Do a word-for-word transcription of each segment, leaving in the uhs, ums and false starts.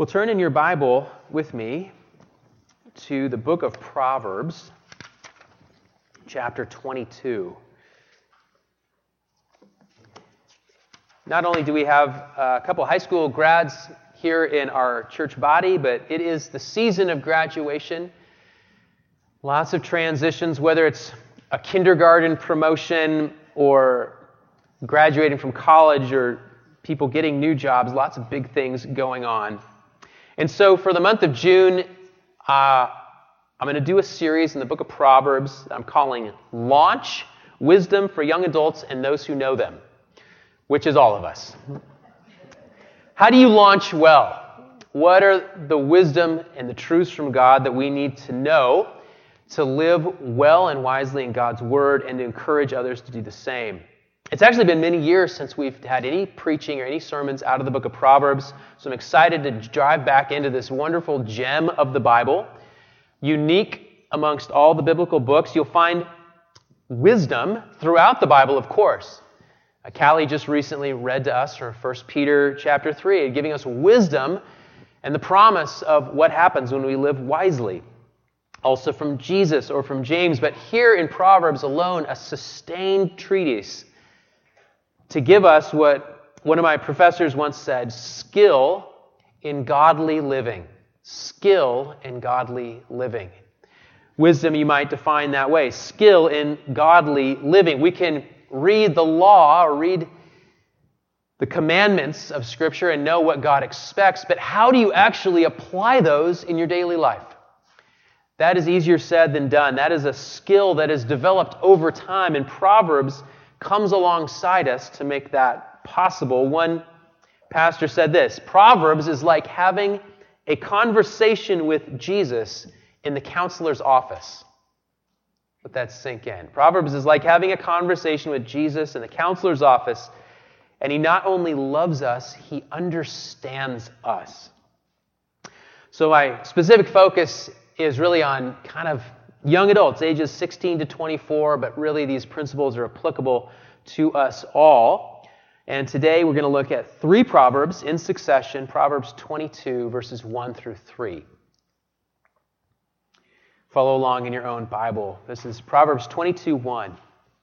Well, turn in your Bible with me to the book of Proverbs, chapter twenty-two. Not only do we have a couple high school grads here in our church body, but it is the season of graduation. Lots of transitions, whether it's a kindergarten promotion or graduating from college or people getting new jobs, lots of big things going on. And so for the month of June, uh, I'm going to do a series in the book of Proverbs I'm calling Launch, Wisdom for Young Adults and Those Who Know Them, which is all of us. How do you launch well? What are the wisdom and the truths from God that we need to know to live well and wisely in God's Word and to encourage others to do the same? It's actually been many years since we've had any preaching or any sermons out of the book of Proverbs, so I'm excited to dive back into this wonderful gem of the Bible. Unique amongst all the biblical books, you'll find wisdom throughout the Bible, of course. Uh, Callie just recently read to us from First Peter chapter three, giving us wisdom and the promise of what happens when we live wisely. Also from Jesus or from James, but here in Proverbs alone, a sustained treatise to give us what one of my professors once said, skill in godly living. Skill in godly living. Wisdom you might define that way. Skill in godly living. We can read the law or read the commandments of Scripture and know what God expects, but how do you actually apply those in your daily life? That is easier said than done. That is a skill that is developed over time, and Proverbs comes alongside us to make that possible. One pastor said this, Proverbs is like having a conversation with Jesus in the counselor's office. Let that sink in. Proverbs is like having a conversation with Jesus in the counselor's office, and he not only loves us, he understands us. So my specific focus is really on kind of young adults, ages sixteen to twenty-four, but really these principles are applicable to us all. And today we're going to look at three Proverbs in succession, Proverbs twenty-two, verses one through three. Follow along in your own Bible. This is Proverbs twenty-two, one.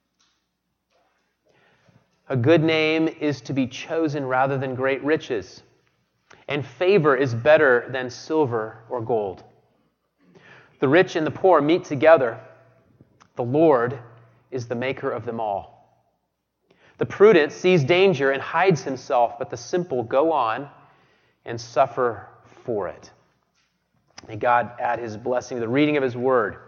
A good name is to be chosen rather than great riches, and favor is better than silver or gold. The rich and the poor meet together. The Lord is the maker of them all. The prudent sees danger and hides himself, but the simple go on and suffer for it. May God add his blessing to the reading of his word.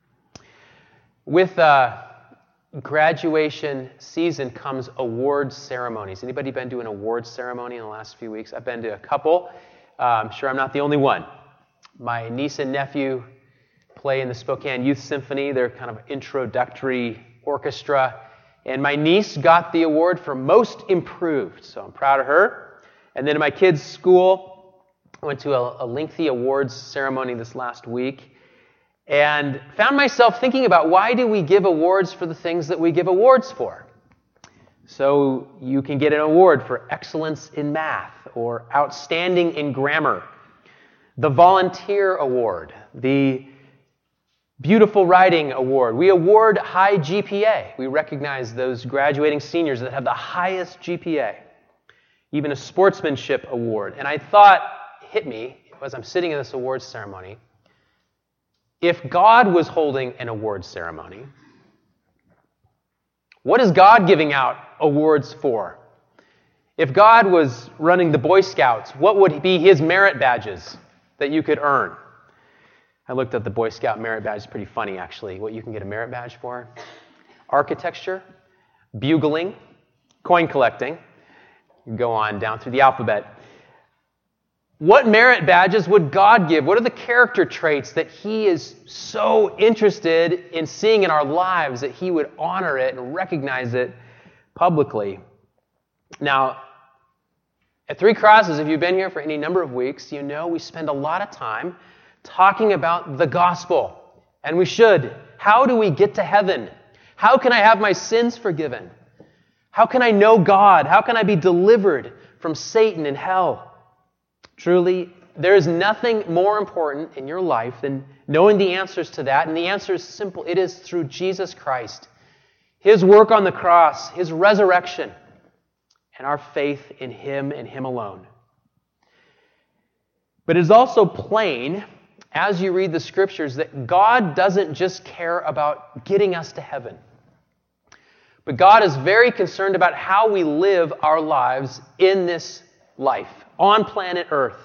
With uh, graduation season comes award ceremonies. Anybody been to an award ceremony in the last few weeks? I've been to a couple. Uh, I'm sure I'm not the only one. My niece and nephew play in the Spokane Youth Symphony, their kind of introductory orchestra. And my niece got the award for most improved, so I'm proud of her. And then at my kids' school, I went to a, a lengthy awards ceremony this last week and found myself thinking about why do we give awards for the things that we give awards for? So you can get an award for excellence in math or outstanding in grammar, the volunteer award, the Beautiful Writing Award. We award high G P A. We recognize those graduating seniors that have the highest G P A. Even a sportsmanship award. And I thought, hit me, as I'm sitting in this awards ceremony, if God was holding an awards ceremony, what is God giving out awards for? If God was running the Boy Scouts, what would be his merit badges that you could earn? I looked at the Boy Scout merit badge. It's pretty funny, actually, what you can get a merit badge for. Architecture, bugling, coin collecting. Go on down through the alphabet. What merit badges would God give? What are the character traits that he is so interested in seeing in our lives that he would honor it and recognize it publicly? Now, at Three Crosses, if you've been here for any number of weeks, you know we spend a lot of time talking about the gospel, and we should. How do we get to heaven? How can I have my sins forgiven? How can I know God? How can I be delivered from Satan and hell? Truly, There is nothing more important in your life than knowing the answers to that, and the answer is simple. It is through Jesus Christ, His work on the cross, His resurrection, and our faith in Him and Him alone. But it is also plain, as you read the Scriptures, that God doesn't just care about getting us to heaven. But God is very concerned about how we live our lives in this life, on planet Earth.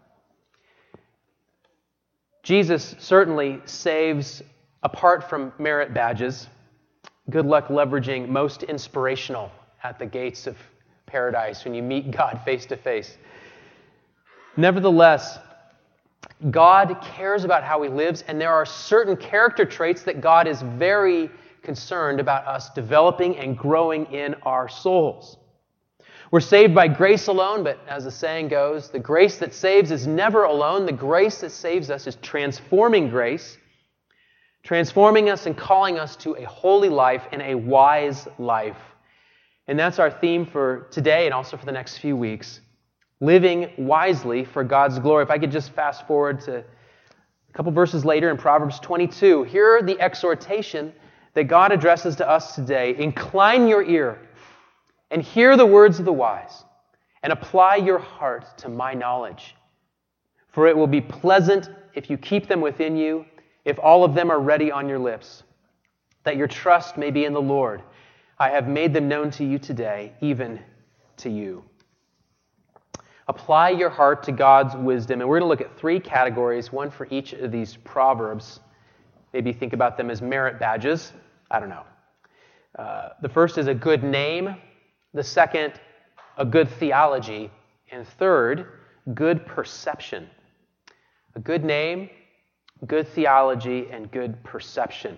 Jesus certainly saves apart from merit badges. Good luck leveraging most inspirational at the gates of paradise when you meet God face to face. Nevertheless, God cares about how He lives, and there are certain character traits that God is very concerned about us developing and growing in our souls. We're saved by grace alone, but as the saying goes, the grace that saves is never alone. The grace that saves us is transforming grace, transforming us and calling us to a holy life and a wise life. And that's our theme for today and also for the next few weeks. Living wisely for God's glory. If I could just fast forward to a couple verses later in Proverbs twenty-two, hear the exhortation that God addresses to us today. Incline your ear and hear the words of the wise, and apply your heart to my knowledge. For it will be pleasant if you keep them within you, if all of them are ready on your lips, that your trust may be in the Lord. I have made them known to you today, even to you. Apply your heart to God's wisdom. And we're going to look at three categories, one for each of these proverbs. Maybe think about them as merit badges. I don't know. Uh, the first is a good name. The second, a good theology. And third, good perception. A good name, good theology, and good perception.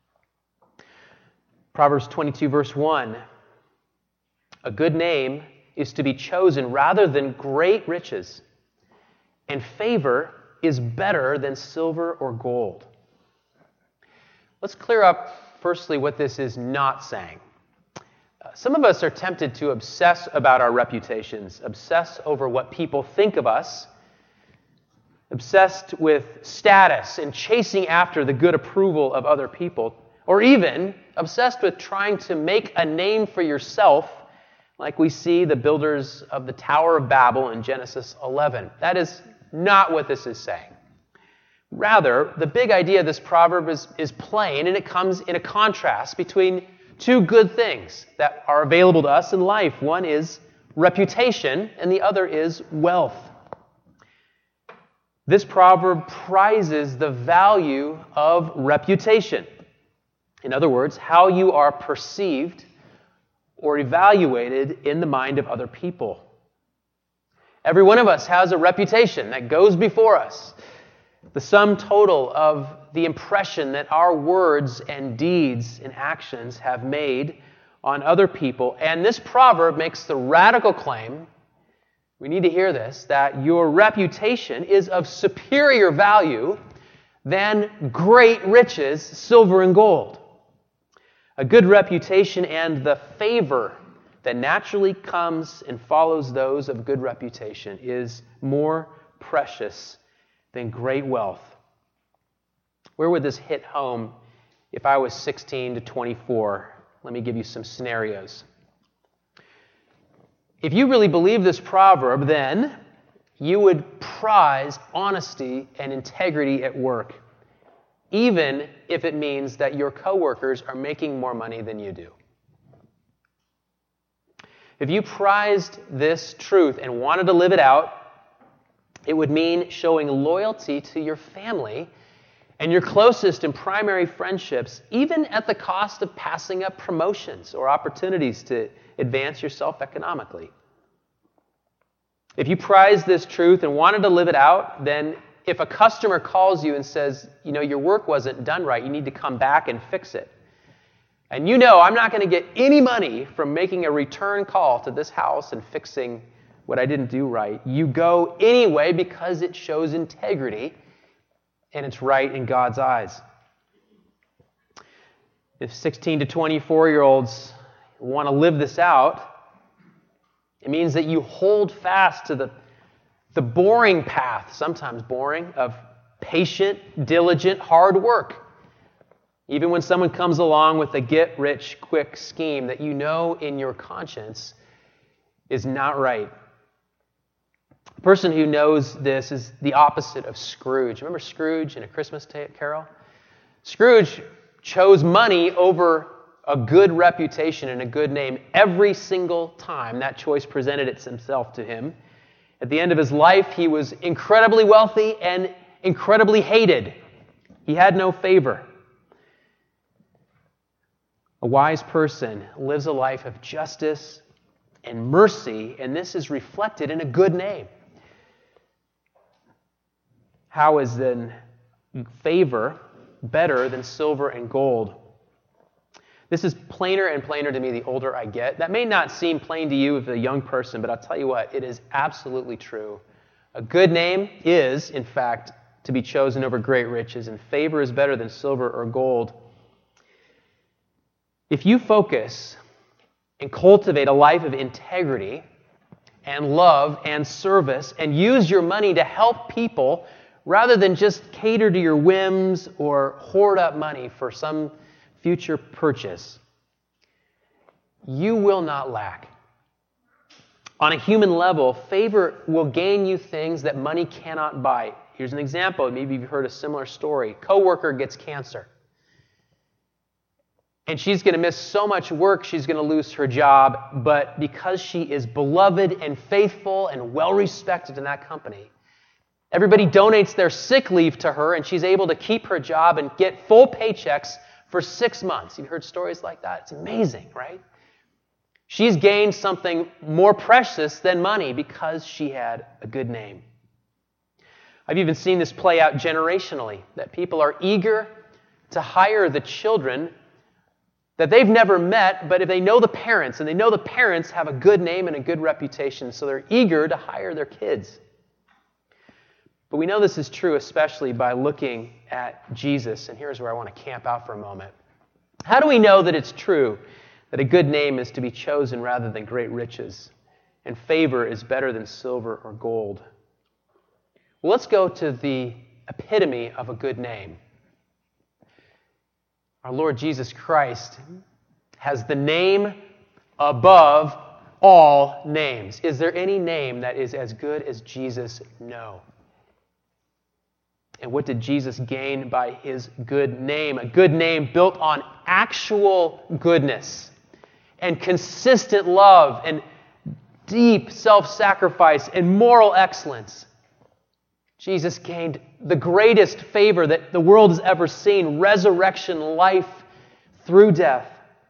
Proverbs twenty-two, verse one. A good name is to be chosen rather than great riches, and favor is better than silver or gold. Let's clear up, firstly, what this is not saying. Uh, some of us are tempted to obsess about our reputations, obsess over what people think of us, obsessed with status and chasing after the good approval of other people, or even obsessed with trying to make a name for yourself, like we see the builders of the Tower of Babel in Genesis eleven. That is not what this is saying. Rather, the big idea of this proverb is, is plain, and it comes in a contrast between two good things that are available to us in life. One is reputation, and the other is wealth. This proverb prizes the value of reputation. In other words, how you are perceived or evaluated in the mind of other people. Every one of us has a reputation that goes before us. The sum total of the impression that our words and deeds and actions have made on other people. And this proverb makes the radical claim, we need to hear this, that your reputation is of superior value than great riches, silver and gold. A good reputation and the favor that naturally comes and follows those of good reputation is more precious than great wealth. Where would this hit home if I was sixteen to twenty-four? Let me give you some scenarios. If you really believe this proverb, then you would prize honesty and integrity at work, even if it means that your coworkers are making more money than you do. If you prized this truth and wanted to live it out, it would mean showing loyalty to your family and your closest and primary friendships, even at the cost of passing up promotions or opportunities to advance yourself economically. If you prize this truth and wanted to live it out, then if a customer calls you and says, you know, your work wasn't done right, you need to come back and fix it. And you know I'm not going to get any money from making a return call to this house and fixing what I didn't do right. You go anyway because it shows integrity and it's right in God's eyes. If sixteen to twenty-four-year-olds want to live this out, it means that you hold fast to the the boring path, sometimes boring, of patient, diligent, hard work. Even when someone comes along with a get-rich-quick scheme that you know in your conscience is not right. The person who knows this is the opposite of Scrooge. Remember Scrooge in A Christmas Carol? Scrooge chose money over a good reputation and a good name every single time that choice presented itself to him. At the end of his life, he was incredibly wealthy and incredibly hated. He had no favor. A wise person lives a life of justice and mercy, and this is reflected in a good name. How is then favor better than silver and gold? This is plainer and plainer to me the older I get. That may not seem plain to you as a young person, but I'll tell you what, it is absolutely true. A good name is, in fact, to be chosen over great riches, and favor is better than silver or gold. If you focus and cultivate a life of integrity and love and service and use your money to help people rather than just cater to your whims or hoard up money for some future purchase, you will not lack. On a human level, favor will gain you things that money cannot buy. Here's an example. Maybe you've heard a similar story. Coworker gets cancer. And she's going to miss so much work, she's going to lose her job. But because she is beloved and faithful and well-respected in that company, everybody donates their sick leave to her, and she's able to keep her job and get full paychecks for six months. You've heard stories like that? It's amazing, right? She's gained something more precious than money because she had a good name. I've even seen this play out generationally, that people are eager to hire the children that they've never met, but if they know the parents, and they know the parents have a good name and a good reputation, so they're eager to hire their kids. But we know this is true especially by looking at Jesus, and here's where I want to camp out for a moment. How do we know that it's true that a good name is to be chosen rather than great riches, and favor is better than silver or gold? Well, let's go to the epitome of a good name. Our Lord Jesus Christ has the name above all names. Is there any name that is as good as Jesus? No. And what did Jesus gain by his good name? A good name built on actual goodness and consistent love and deep self-sacrifice and moral excellence. Jesus gained the greatest favor that the world has ever seen, resurrection life through death.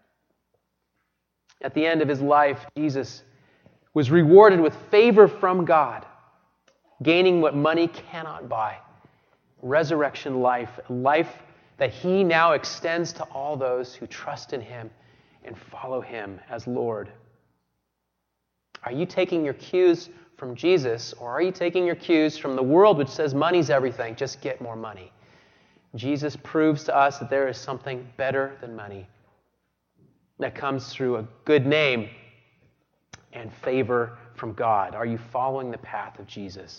At the end of his life, Jesus was rewarded with favor from God, gaining what money cannot buy, resurrection life, life that he now extends to all those who trust in him and follow him as Lord. Are you taking your cues from Jesus, or are you taking your cues from the world which says money's everything, just get more money? Jesus proves to us that there is something better than money that comes through a good name and favor from God. Are you following the path of Jesus?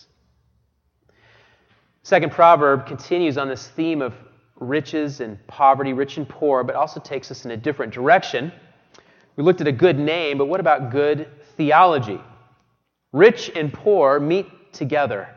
Second proverb continues on this theme of riches and poverty, rich and poor, but also takes us in a different direction. We looked at a good name, but what about good theology? Rich and poor meet together.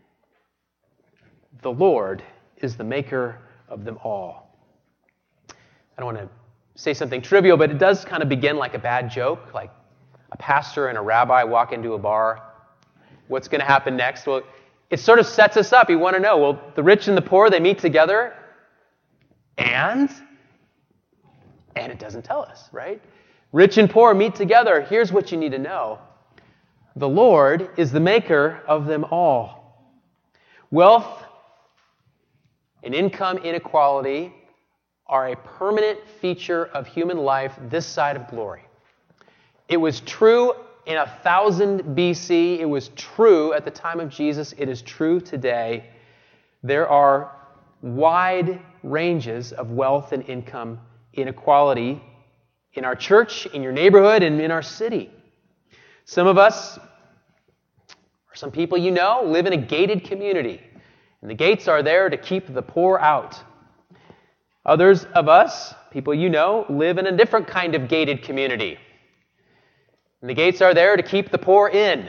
The Lord is the maker of them all. I don't want to say something trivial, but it does kind of begin like a bad joke, like a pastor and a rabbi walk into a bar. What's going to happen next? Well, it sort of sets us up. You want to know, well, the rich and the poor, they meet together, and? And it doesn't tell us, right? Rich and poor meet together. Here's what you need to know. The Lord is the maker of them all. Wealth and income inequality are a permanent feature of human life this side of glory. It was true in one thousand B C. It was true at the time of Jesus. It is true today. There are wide ranges of wealth and income inequality in our church, in your neighborhood, and in our city. Some of us Or some people you know live in a gated community, and the gates are there to keep the poor out. Others of us, people you know, live in a different kind of gated community, and the gates are there to keep the poor in.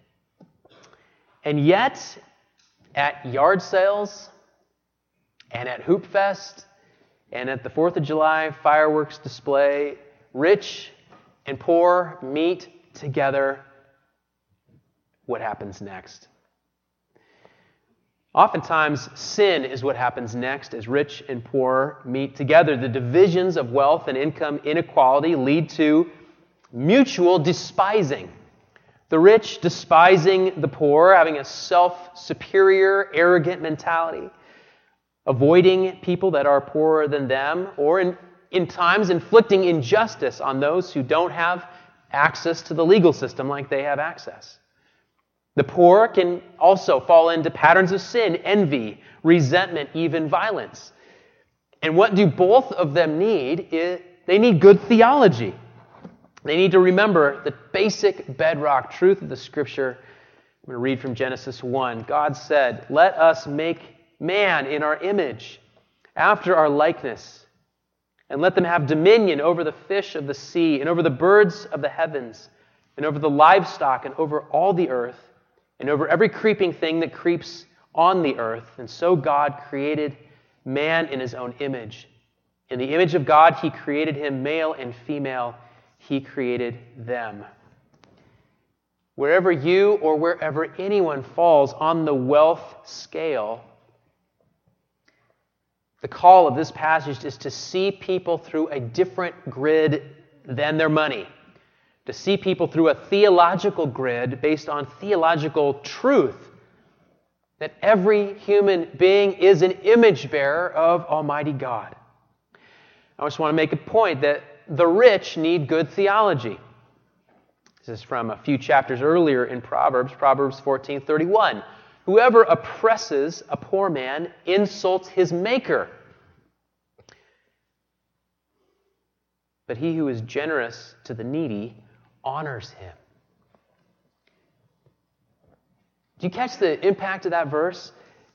And yet, at yard sales, and at Hoop Fest, and at the fourth of July fireworks display, rich and poor meet together. What happens next? Oftentimes, sin is what happens next as rich and poor meet together. The divisions of wealth and income inequality lead to mutual despising. The rich despising the poor, having a self-superior, arrogant mentality, avoiding people that are poorer than them, or in, in times inflicting injustice on those who don't have access to the legal system like they have access. The poor can also fall into patterns of sin, envy, resentment, even violence. And what do both of them need? Is, they need good theology. They need to remember the basic bedrock truth of the Scripture. I'm going to read from Genesis one. God said, "Let us make man in our image, after our likeness, and let them have dominion over the fish of the sea, and over the birds of the heavens, and over the livestock, and over all the earth, and over every creeping thing that creeps on the earth." And so God created man in his own image. In the image of God, he created him, male and female, he created them. Wherever you or wherever anyone falls on the wealth scale, the call of this passage is to see people through a different grid than their money. To see people through a theological grid based on theological truth. That every human being is an image bearer of Almighty God. I just want to make a point that the rich need good theology. This is from a few chapters earlier in Proverbs, Proverbs fourteen thirty-one. Whoever oppresses a poor man insults his maker. But he who is generous to the needy honors him. Do you catch the impact of that verse?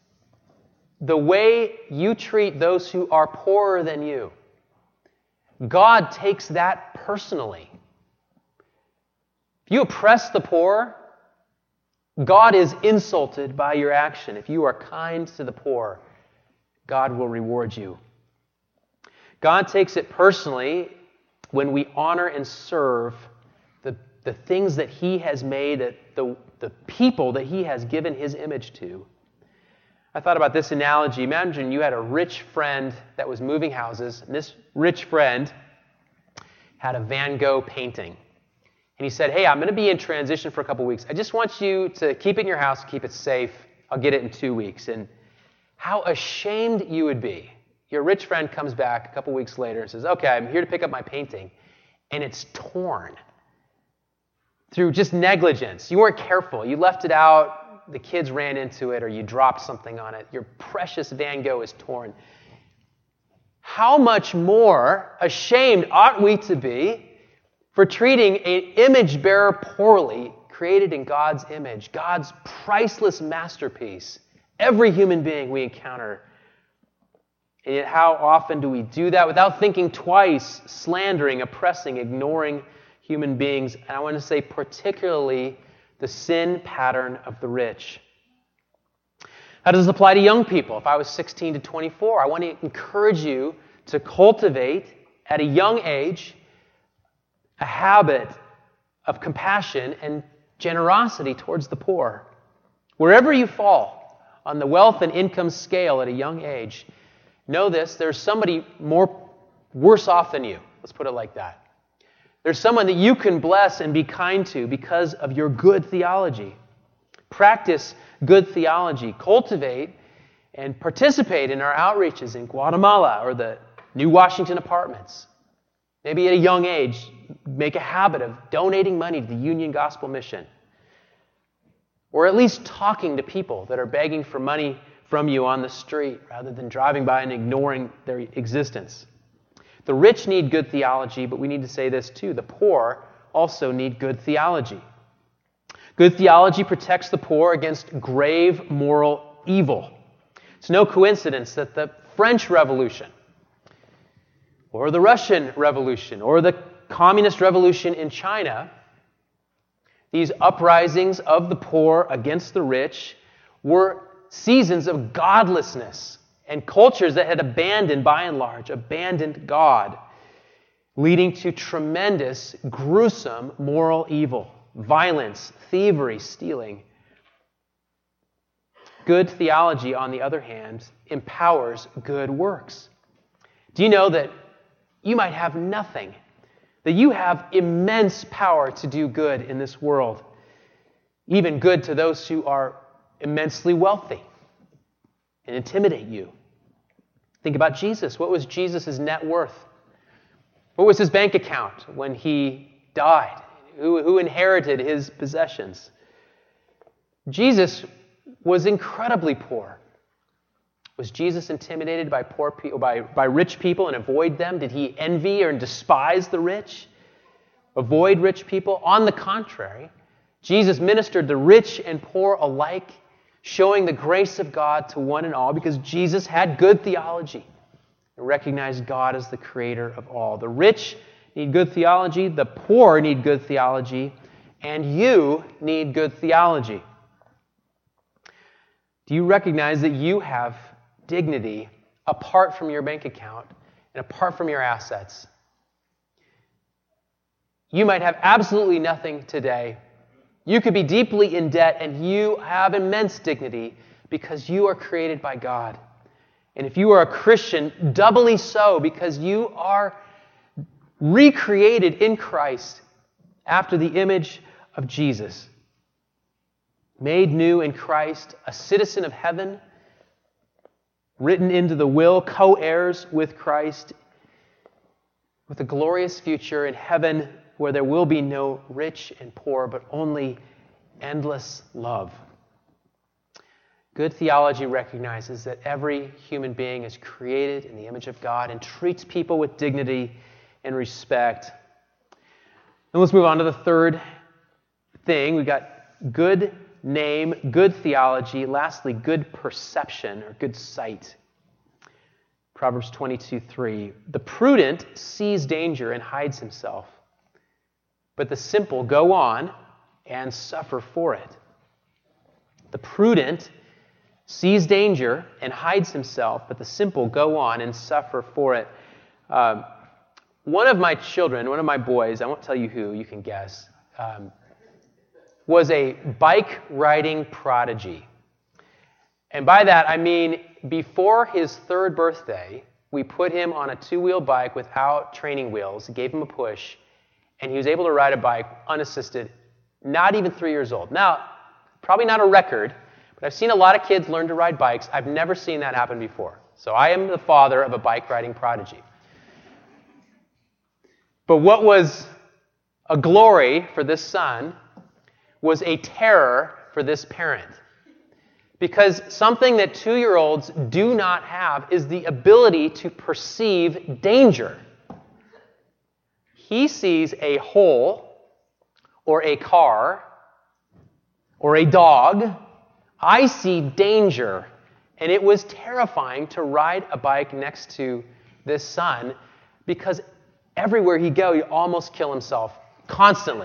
The way you treat those who are poorer than you, God takes that personally. If you oppress the poor, God is insulted by your action. If you are kind to the poor, God will reward you. God takes it personally when we honor and serve the, the things that he has made, the, the people that he has given his image to. I thought about this analogy. Imagine you had a rich friend that was moving houses, and this rich friend had a Van Gogh painting. And he said, "Hey, I'm going to be in transition for a couple weeks. I just want you to keep it in your house, keep it safe. I'll get it in two weeks. And how ashamed you would be. Your rich friend comes back a couple weeks later and says, "Okay, I'm here to pick up my painting." And it's torn through just negligence. You weren't careful. You left it out. The kids ran into it, or you dropped something on it. Your precious Van Gogh is torn. How much more ashamed ought we to be for treating an image bearer poorly, created in God's image, God's priceless masterpiece, every human being we encounter? And yet how often do we do that without thinking twice, slandering, oppressing, ignoring human beings? And I want to say particularly the sin pattern of the rich. How does this apply to young people? If I was sixteen to twenty-four, I want to encourage you to cultivate at a young age a habit of compassion and generosity towards the poor. Wherever you fall on the wealth and income scale at a young age, know this, there's somebody more worse off than you. Let's put it like that. There's someone that you can bless and be kind to because of your good theology. Practice good theology. Cultivate and participate in our outreaches in Guatemala or the New Washington Apartments. Maybe at a young age, make a habit of donating money to the Union Gospel Mission. Or at least talking to people that are begging for money from you on the street rather than driving by and ignoring their existence. The rich need good theology, but we need to say this too. The poor also need good theology. Good theology protects the poor against grave moral evil. It's no coincidence that the French Revolution, or the Russian Revolution, or the Communist Revolution in China, these uprisings of the poor against the rich, were seasons of godlessness and cultures that had abandoned, by and large, abandoned God, leading to tremendous, gruesome moral evil, violence, thievery, stealing. Good theology, on the other hand, empowers good works. Do you know that you might have nothing, that you have immense power to do good in this world, even good to those who are immensely wealthy and intimidate you? Think about Jesus. What was Jesus' net worth? What was his bank account when he died? Who, who inherited his possessions? Jesus was incredibly poor. Was Jesus intimidated by poor people, by, by rich people and avoid them? Did he envy or despise the rich? Avoid rich people? On the contrary, Jesus ministered to rich and poor alike, showing the grace of God to one and all, because Jesus had good theology and recognized God as the creator of all. The rich need good theology, the poor need good theology, and you need good theology. Do you recognize that you have dignity apart from your bank account and apart from your assets? You might have absolutely nothing today. You could be deeply in debt, and you have immense dignity because you are created by God. And if you are a Christian, doubly so, because you are recreated in Christ after the image of Jesus. Made new in Christ, a citizen of heaven, written into the will, co-heirs with Christ, with a glorious future in heaven where there will be no rich and poor, but only endless love. Good theology recognizes that every human being is created in the image of God and treats people with dignity and respect. And let's move on to the third thing. We've got good name, good theology. Lastly, good perception or good sight. Proverbs twenty-two three. The prudent sees danger and hides himself, but the simple go on and suffer for it. The prudent sees danger and hides himself, but the simple go on and suffer for it. Um, one of my children, one of my boys, I won't tell you who, you can guess, um, was a bike riding prodigy. And by that, I mean before his third birthday, we put him on a two-wheel bike without training wheels, gave him a push, and he was able to ride a bike unassisted, not even three years old. Now, probably not a record, but I've seen a lot of kids learn to ride bikes. I've never seen that happen before. So I am the father of a bike riding prodigy. But what was a glory for this son was a terror for this parent. Because something that two-year-olds do not have is the ability to perceive danger. He sees a hole or a car or a dog. I see danger. And it was terrifying to ride a bike next to this son because everywhere he goes, he almost kill himself constantly.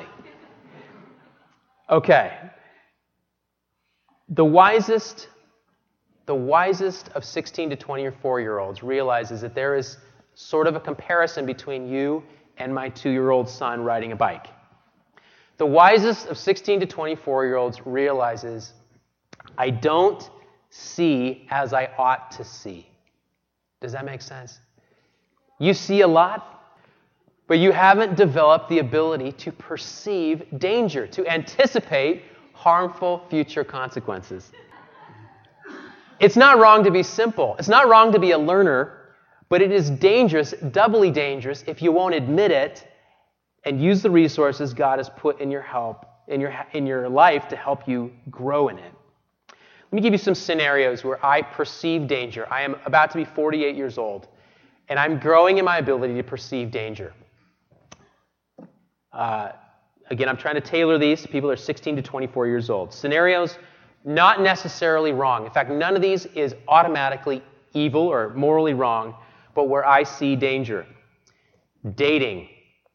Okay. The wisest, the wisest of sixteen to twenty-four-year-olds realizes that there is sort of a comparison between you and my two-year-old son riding a bike. The wisest of sixteen to twenty-four-year-olds realizes, I don't see as I ought to see. Does that make sense? You see a lot, but you haven't developed the ability to perceive danger, to anticipate harmful future consequences. It's not wrong to be simple. It's not wrong to be a learner, but it is dangerous, doubly dangerous, if you won't admit it and use the resources God has put in your help, in your in your life to help you grow in it. Let me give you some scenarios where I perceive danger. I am about to be forty-eight years old, and I'm growing in my ability to perceive danger. Uh, again, I'm trying to tailor these to people that are sixteen to twenty-four years old. Scenarios not necessarily wrong. In fact, none of these is automatically evil or morally wrong, but where I see danger. Dating.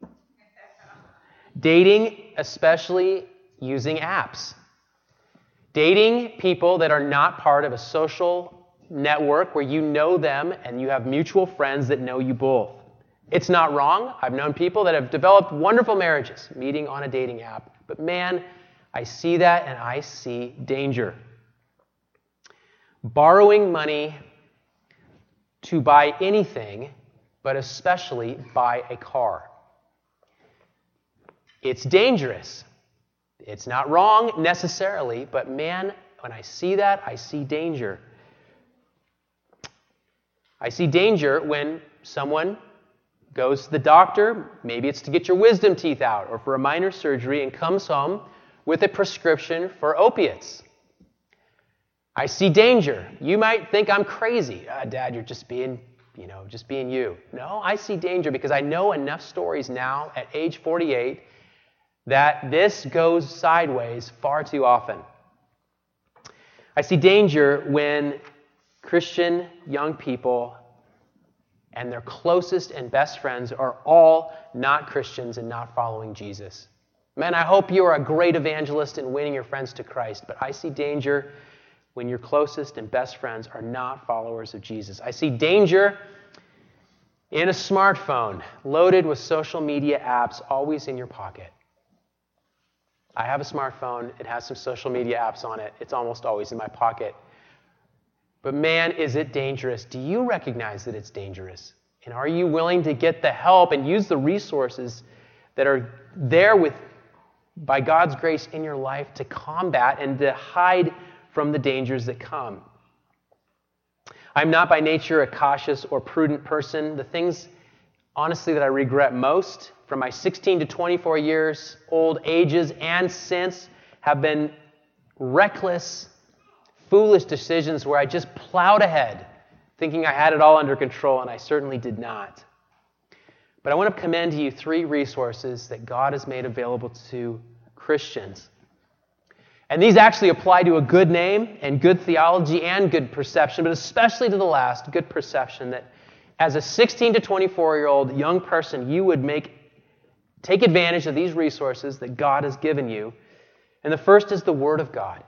Dating, especially using apps. Dating people that are not part of a social network where you know them and you have mutual friends that know you both. It's not wrong. I've known people that have developed wonderful marriages meeting on a dating app. But man, I see that and I see danger. Borrowing money to buy anything, but especially buy a car. It's dangerous. It's not wrong necessarily, but man, when I see that, I see danger. I see danger when someone goes to the doctor, maybe it's to get your wisdom teeth out or for a minor surgery, and comes home with a prescription for opiates. I see danger. You might think I'm crazy. Ah, Dad, you're just being, you know, just being you. No, I see danger because I know enough stories now at age forty-eight that this goes sideways far too often. I see danger when Christian young people and their closest and best friends are all not Christians and not following Jesus. Man, I hope you are a great evangelist in winning your friends to Christ, but I see danger when your closest and best friends are not followers of Jesus. I see danger in a smartphone loaded with social media apps always in your pocket. I have a smartphone. It has some social media apps on it. It's almost always in my pocket. But man, is it dangerous. Do you recognize that it's dangerous? And are you willing to get the help and use the resources that are there with, by God's grace in your life to combat and to hide from the dangers that come? I'm not by nature a cautious or prudent person. The things, honestly, that I regret most from my sixteen to twenty-four years old ages and since have been reckless, foolish decisions where I just plowed ahead, thinking I had it all under control, and I certainly did not. But I want to commend to you three resources that God has made available to Christians. And these actually apply to a good name and good theology and good perception, but especially to the last, good perception, that as a sixteen to twenty-four-year-old young person, you would make take advantage of these resources that God has given you. And the first is the Word of God.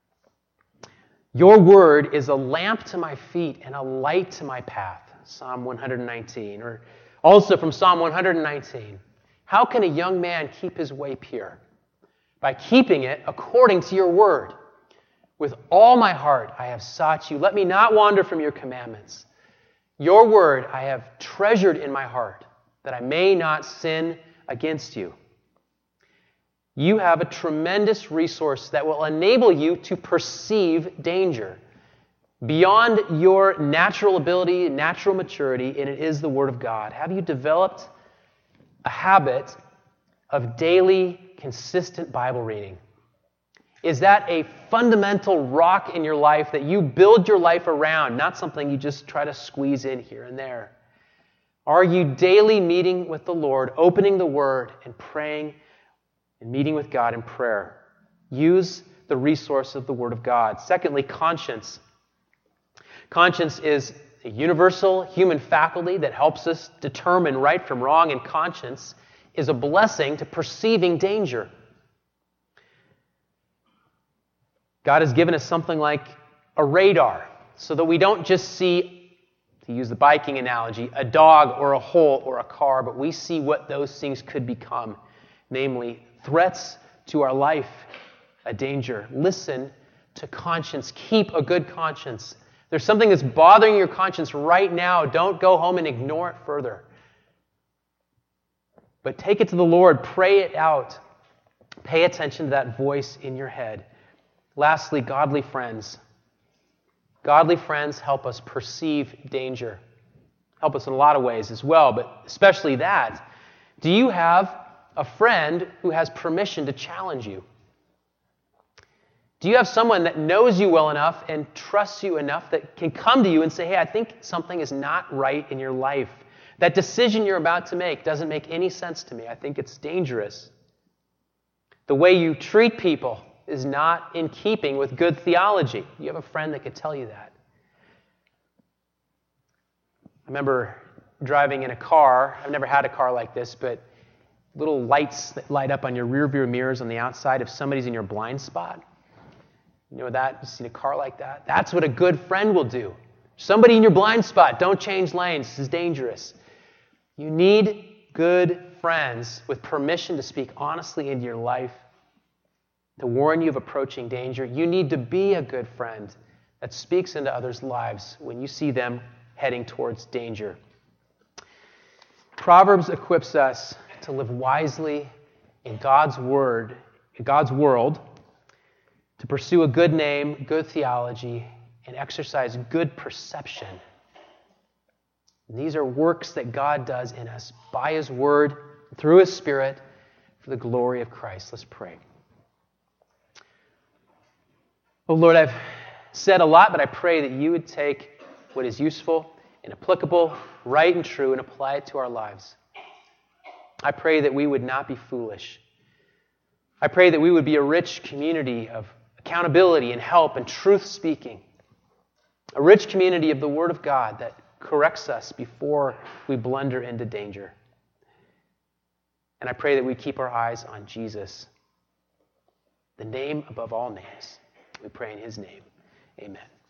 Your word is a lamp to my feet and a light to my path. Psalm one nineteen. Or also from Psalm one nineteen. How can a young man keep his way pure? By keeping it according to your word. With all my heart I have sought you. Let me not wander from your commandments. Your word I have treasured in my heart, that I may not sin against you. You have a tremendous resource that will enable you to perceive danger beyond your natural ability, natural maturity, and it is the Word of God. Have you developed a habit of daily, consistent Bible reading? Is that a fundamental rock in your life that you build your life around, not something you just try to squeeze in here and there? Are you daily meeting with the Lord, opening the Word and praying and meeting with God in prayer? Use the resource of the Word of God. Secondly, conscience. Conscience is a universal human faculty that helps us determine right from wrong, and conscience is a blessing to perceiving danger. God has given us something like a radar so that we don't just see, to use the biking analogy, a dog or a hole or a car, but we see what those things could become, namely threats to our life, a danger. Listen to conscience. Keep a good conscience. There's something that's bothering your conscience right now. Don't go home and ignore it further. But take it to the Lord. Pray it out. Pay attention to that voice in your head. Lastly, godly friends. Godly friends help us perceive danger. Help us in a lot of ways as well, but especially that. Do you have a friend who has permission to challenge you? Do you have someone that knows you well enough and trusts you enough that can come to you and say, hey, I think something is not right in your life. That decision you're about to make doesn't make any sense to me. I think it's dangerous. The way you treat people is not in keeping with good theology. You have a friend that could tell you that. I remember driving in a car. I've never had a car like this, but little lights that light up on your rear view mirrors on the outside if somebody's in your blind spot. You know that? You've seen a car like that? That's what a good friend will do. Somebody in your blind spot, don't change lanes. This is dangerous. You need good friends with permission to speak honestly into your life, to warn you of approaching danger. You need to be a good friend that speaks into others' lives when you see them heading towards danger. Proverbs equips us to live wisely in God's word, in God's world, to pursue a good name, good theology, and exercise good perception. And these are works that God does in us by His word, through His Spirit, for the glory of Christ. Let's pray. Oh Lord, I've said a lot, but I pray that you would take what is useful and applicable, right and true, and apply it to our lives. I pray that we would not be foolish. I pray that we would be a rich community of accountability and help and truth speaking. A rich community of the Word of God that corrects us before we blunder into danger. And I pray that we keep our eyes on Jesus, the name above all names. We pray in His name. Amen.